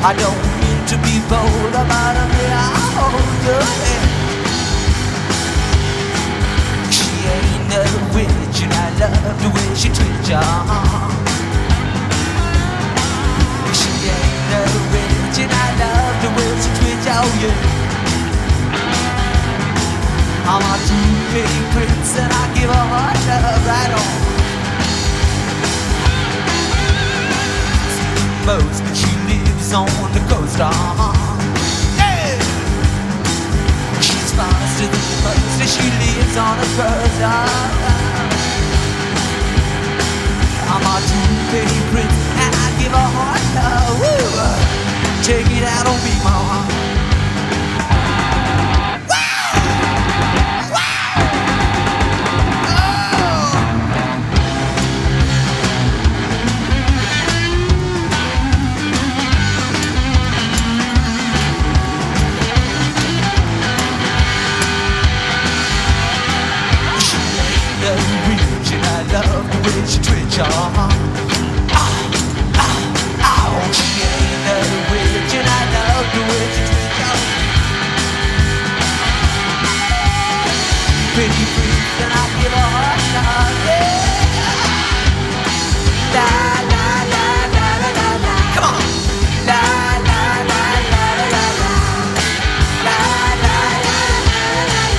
I don't mean to be bold about a may I hold your hand. She ain't no witch and I love the way she twists your arm. She ain't no witch and I love the way she twists your arm. I'm a two-penny prince and I give her hard love right on. Most, but she lives on the coast. Yeah. She's faster than most, and she lives on the coast. I'm a two-penny prince and I give her hard love. Woo. Take it out on me, mama. Love the way she twitch your arm. She ain't no witch and I love the way she twitch your arm. Pretty freak and I give her heart love, yeah. La la la la la la la. Come on. La la la la la la la. La la la la la la.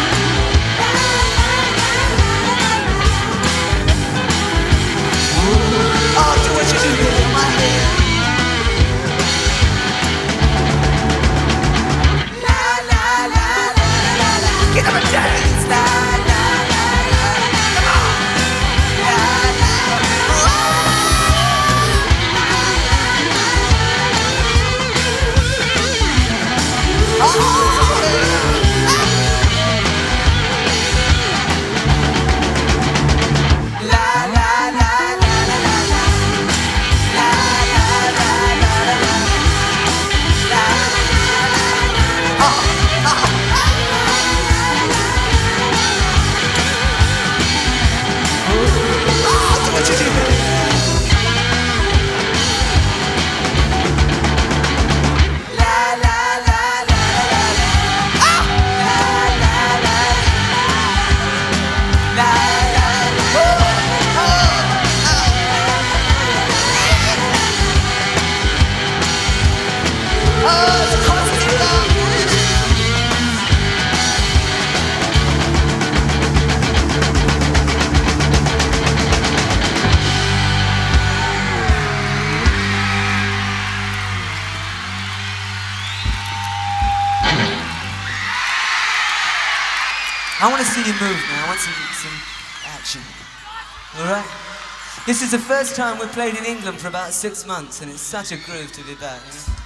Oh, do what you do here in my head. La la la la la la. Get up and dance. La la la la la. Come on. La la. I want to see you move now. I want some action. All right? This is the first time we've played in England for about 6 months, and it's such a groove to be back. You know?